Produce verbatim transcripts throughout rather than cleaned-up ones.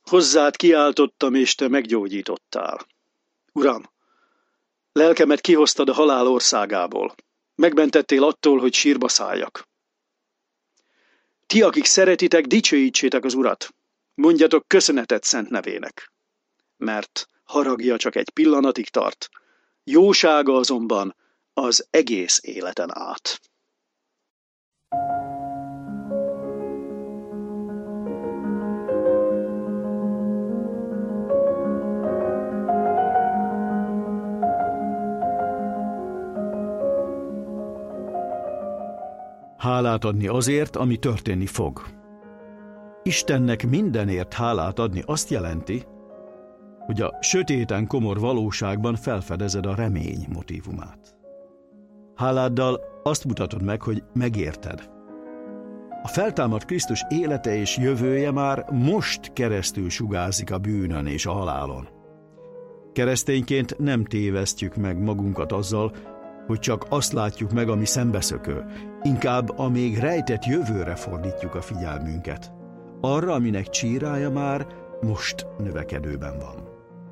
Hozzád kiáltottam, és te meggyógyítottál. Uram, lelkemet kihoztad a halál országából. Megmentettél attól, hogy sírba szálljak. Ti, akik szeretitek, dicsőítsétek az Urat. Mondjatok köszönetet szent nevének. Mert haragja csak egy pillanatig tart, jósága azonban az egész életen át. Hálát adni azért, ami történni fog. Istennek mindenért hálát adni azt jelenti, hogy a sötéten komor valóságban felfedezed a remény motívumát. Háláddal azt mutatod meg, hogy megérted. A feltámadt Krisztus élete és jövője már most keresztül sugárzik a bűnön és a halálon. Keresztényként nem tévesztjük meg magunkat azzal, hogy csak azt látjuk meg, ami szembeszökő, inkább a még rejtett jövőre fordítjuk a figyelmünket, arra, aminek csírája már most növekedőben van.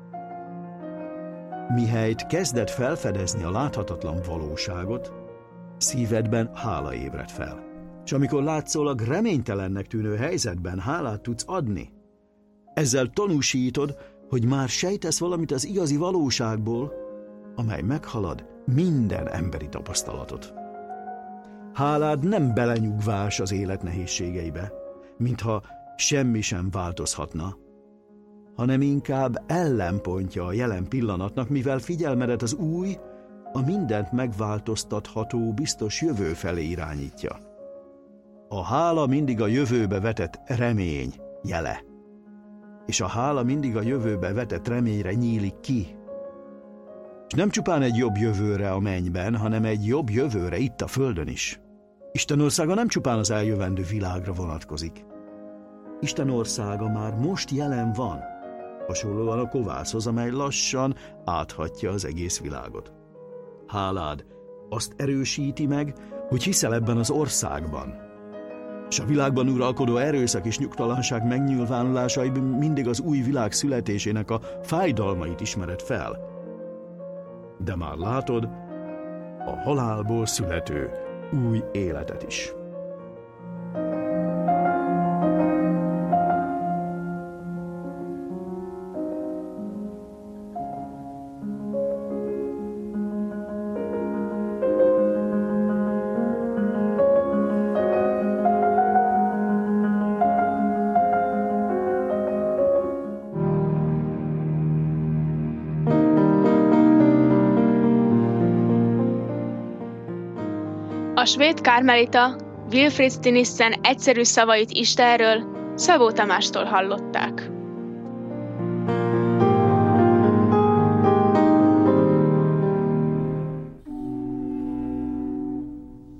Mihelyt kezded felfedezni a láthatatlan valóságot, szívedben hála ébred fel. És amikor látszólag reménytelennek tűnő helyzetben hálát tudsz adni, ezzel tanúsítod, hogy már sejtesz valamit az igazi valóságból, amely meghalad minden emberi tapasztalatot. Hálád nem belenyugvás az élet nehézségeibe, mintha semmi sem változhatna, hanem inkább ellenpontja a jelen pillanatnak, mivel figyelmedet az új, a mindent megváltoztatható biztos jövő felé irányítja. A hála mindig a jövőbe vetett remény jele, és a hála mindig a jövőbe vetett reményre nyílik ki. És nem csupán egy jobb jövőre a mennyben, hanem egy jobb jövőre itt a földön is. Isten országa nem csupán az eljövendő világra vonatkozik. Isten országa már most jelen van, hasonlóan a kovászhoz, amely lassan áthatja az egész világot. Hálád azt erősíti meg, hogy hiszel ebben az országban. És a világban uralkodó erőszak és nyugtalanság megnyilvánulásaiban mindig az új világ születésének a fájdalmait ismered fel. De már látod a halálból születő új életet is. A svéd kármelita Wilfrid Stinissen egyszerű szavait Istenről Szabó Tamástól hallották.